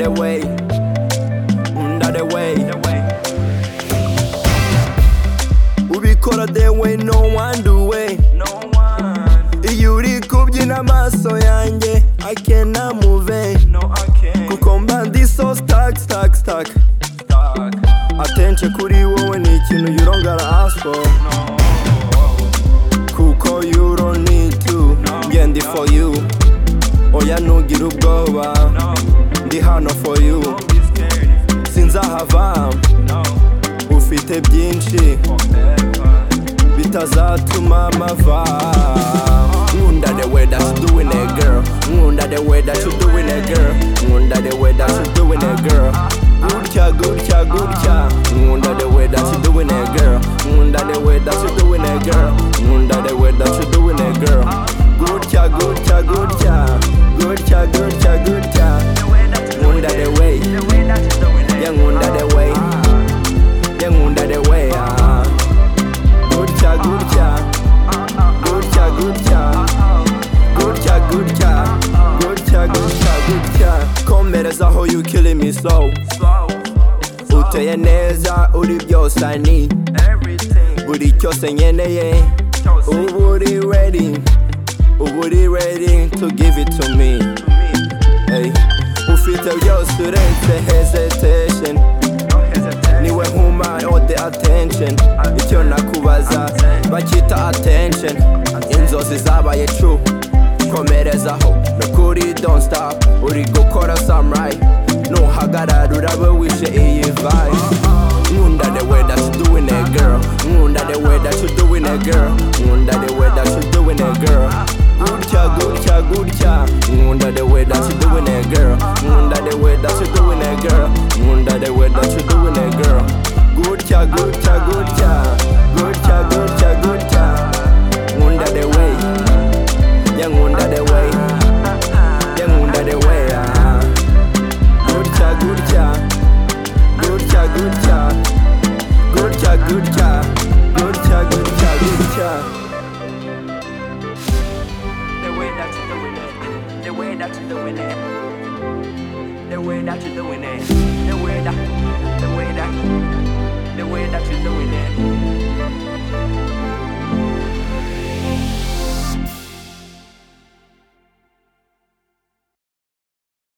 the way, the way. Ubikora the way no one do way. Iyo uri kubyina amaso yanjye I cannot move it. Kuko mba ndi so stuck. Attention kuri wowe ni ikintu you don't gotta ask for. Kuko you don't need to. Njye ndi for you. Oya ntugire ubwoba, ndi hano for you. Sinzahava, ufite byinshi bitazatuma mava. Nkunda the way that you doing it girl, nkunda the way that you doing it girl, nkunda the way that you doing it girl. Gutya. Nkunda the way that you doing it girl, nkunda the way that you doing it girl, nkunda the way that you doing it girl. Gutya. Nkunda the way, yeah nkunda the way, yeah nkunda the way. Gutya. Komereza aho you killing me slow. Uteye neza uri byose I need. Buri cyose nkeneye ubu uri ready to give it to me. Hey, ufite byose uretse hesitation. Niwe nkuma all the attention. Icyo nakubaza bakita attention. Inzozi zabaye true. Komerezaho nukuri don't stop. Uri gukora some right. Nuhagarara urabe wishe iyi vibe. Nkunda the way that you doing it girl, nkunda the way that you doing it girl, nkunda the way that you doing it girl. Gutya. Nkunda the way that you doing it girl, nkunda the way that you doing it girl, nkunda the way that you doing it girl. Gutya. Nkunda the way, yeah nkunda the way, yeah nkunda the way. Gutya. The way that you're doing it, the way that you're doing it, the way that you're doing it, the way that you're doing it.